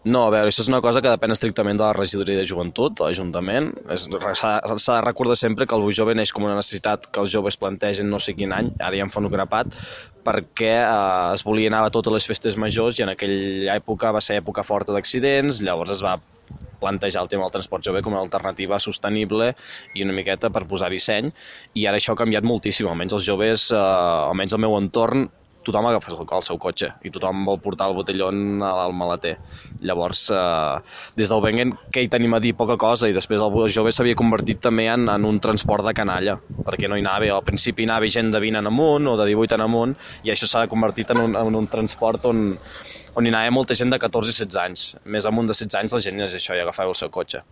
No, a veure, això és una cosa que depèn estrictament de la regidoria de joventut, de l'Ajuntament. S'ha de recordar sempre que el Bus Jove neix com una necessitat que els joves plantegen no sé quin any, ara ja em fan un grapat, perquè es volia anar a totes les festes majors i en aquella època va ser època forta d'accidents, llavors es va plantejar el tema del transport jove com una alternativa sostenible i una miqueta per posar-hi seny, i ara això ha canviat moltíssim, almenys els joves, almenys al meu entorn, tothom agafa el seu cotxe i tothom vol portar el botellón al maleter. Llavors, des del Benguet, què hi tenim a dir? Poca cosa, i després el bus jove s'havia convertit també en un transport de canalla, perquè no hi anava, al principi hi anava gent de 20 en amunt o de 18 en amunt, i això s'ha convertit en un transport on hi anava molta gent de 14 i 16 anys. Més amunt de 16 anys la gent és això, i agafava el seu cotxe.